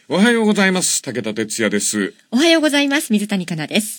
おはようございます。武田哲也です。 おはようございます。水谷香奈です。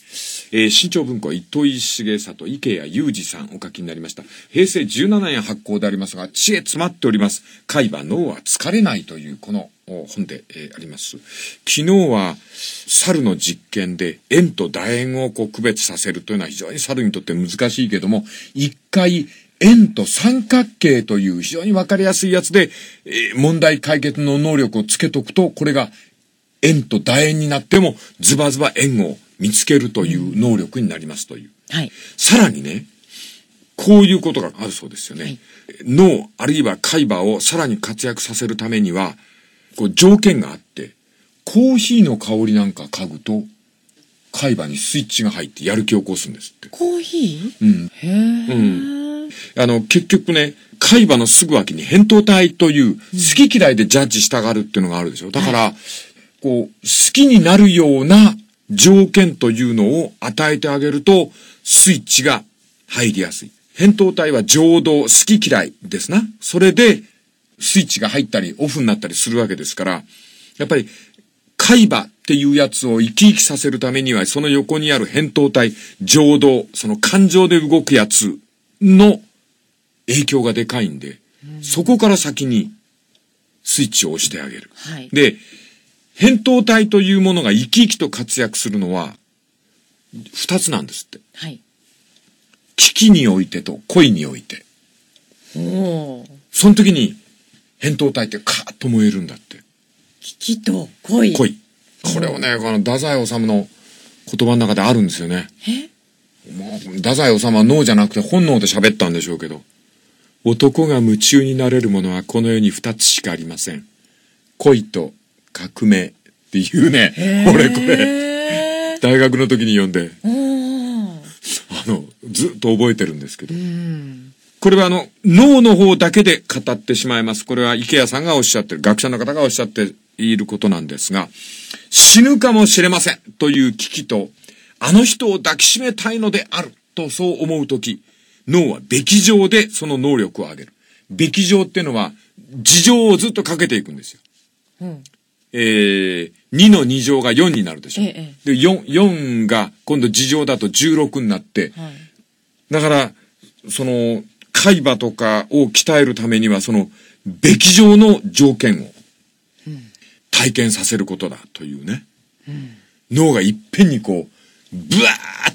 新潮文庫糸井重里、池谷裕二さんお書きになりました。平成17年発行でありますが、知恵詰まっております。海馬脳は疲れないというこの本で、あります。昨日は猿の実験で円と楕円を区別させるというのは非常に猿にとって難しいけども、一回円と三角形という非常にわかりやすいやつで、問題解決の能力をつけとくと、これが円と楕円になってもズバズバ円を見つけるという能力になりますという。 はい。 さらにね、こういうことがあるそうですよね。はい、脳あるいは海馬をさらに活躍させるためには、こう条件があって、コーヒーの香りなんか嗅ぐと、海馬にスイッチが入ってやる気を起こすんですって。 コーヒー？うん。 へー。 結局ね、海馬のすぐ脇に扁桃体という好き嫌いでジャッジしたがるっていうのがあるでしょ。だから、こう、好きになるような条件というのを与えてあげると、スイッチが入りやすい。扁桃体は情動、好き嫌いですな。それで、スイッチが入ったりオフになったりするわけですから、やっぱり、海馬っていうやつを生き生きさせるためには、その横にある扁桃体、情動、その感情で動くやつの影響がでかいんで、そこから先にスイッチを押してあげる。 はい、 で、扁桃体というものが生き生きと活躍するのは、二つなんですって。 はい。 危機においてと恋において。 おー。 その時に、扁桃体ってカーッと燃えるんだって。 危機と恋。 恋。これをね、太宰治の言葉の中であるんですよね。太宰治は脳じゃなくて本能で喋ったんでしょうけど、男が夢中になれるものはこの世に二つしかありません。恋と革命っていうね、これ、大学の時に読んで、ずっと覚えてるんですけど。これは脳の方だけで語ってしまいます。これは池谷さんがおっしゃってる、学者の方がおっしゃっていることなんですが、死ぬかもしれませんという危機と、あの人を抱きしめたいのであるとそう思うとき、脳はべき乗でその能力を上げる。べき乗っていうのは、事情をずっとかけていくんですよ。2の2乗が4になるでしょ。で、4が今度事乗だと16になって、だから、海馬とかを鍛えるためには、べき乗の条件を体験させることだというね。脳がいっぺんにこう、ブワーって、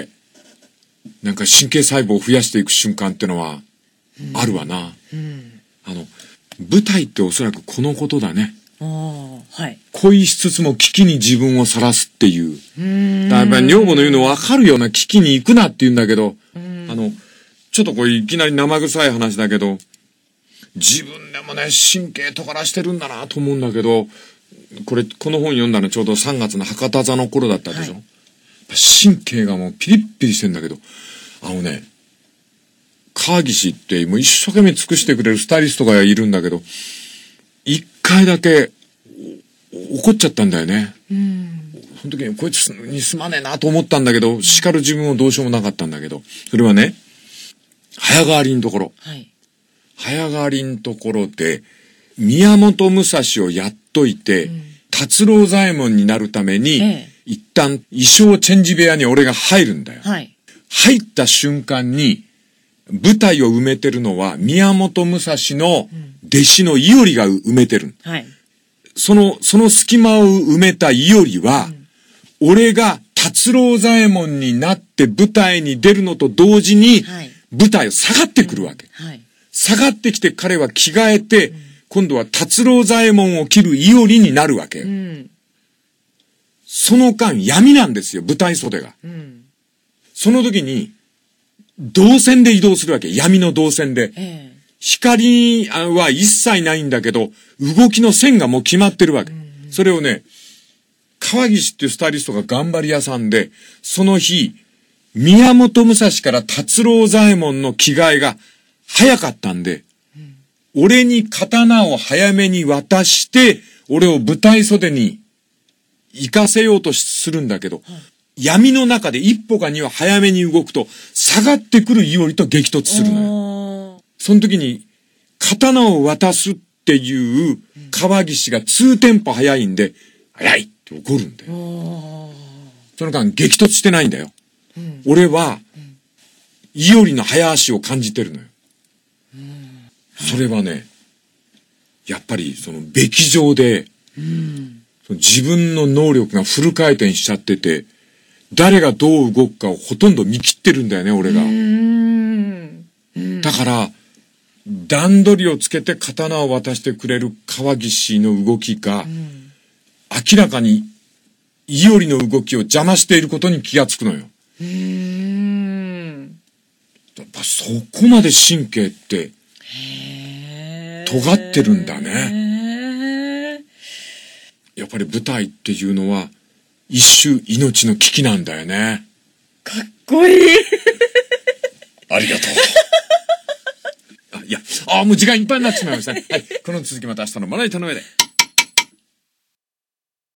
なんか神経細胞を増やしていく瞬間ってのは、あるわな。舞台っておそらくこのことだね。 はい。 恋しつつも危機に自分をさらすっていう。やっぱり女房の言うの分かるような危機に行くなって言うんだけど、ちょっとこういきなり生臭い話だけど、自分でもね、神経とがらしてるんだなと思うんだけど、この本読んだのちょうど3月の博多座の頃だったでしょ。神経がもうピリッピリしてんだけど、川岸ってもう一生懸命尽くしてくれるスタイリストがいるんだけど、一回だけ怒っちゃったんだよね。その時にこいつにすまねえなと思ったんだけど、叱る自分もどうしようもなかったんだけど、それはね、早変わりのところ。早変わりのところで、宮本武蔵をやっといて、達郎左衛門になるために、一旦衣装チェンジ部屋に俺が入るんだよ。入った瞬間に、舞台を埋めてるのは宮本武蔵の弟子の伊織が埋めてる。その隙間を埋めた伊織は、俺が達郎左衛門になって舞台に出るのと同時に、舞台を下がってくるわけ。下がってきて彼は着替えて、今度は達郎左衛門を着る伊織になるわけ。その間闇なんですよ、舞台袖が。その時に、動線で移動するわけ。闇の動線で。光は一切ないんだけど、動きの線がもう決まってるわけ。それをね、川岸っていうスタイリストが頑張り屋さんで、その日、宮本武蔵から達郎左衛門の着替えが早かったんで、俺に刀を早めに渡して、俺を舞台袖に行かせようとするんだけど、闇の中で一歩か二歩早めに動くと、下がってくる伊織と激突するのよ。その時に、刀を渡すっていう川岸が2テンポ速いんで、速いって怒るんだよ。その間激突してないんだよ。俺は、伊織の早足を感じてるのよ。それはね、やっぱりそのべき上で、その自分の能力がフル回転しちゃってて、誰がどう動くかをほとんど見切ってるんだよね、俺が。だから、段取りをつけて刀を渡してくれる川岸の動きが、明らかに伊織の動きを邪魔していることに気がつくのよ。やっぱそこまで神経って尖ってるんだね。やっぱり舞台っていうのは一種命の危機なんだよね。 かっこいい。 ありがとう。もう時間いっぱいになってしまいましたね。はい。この続きまた明日のまな板の上で。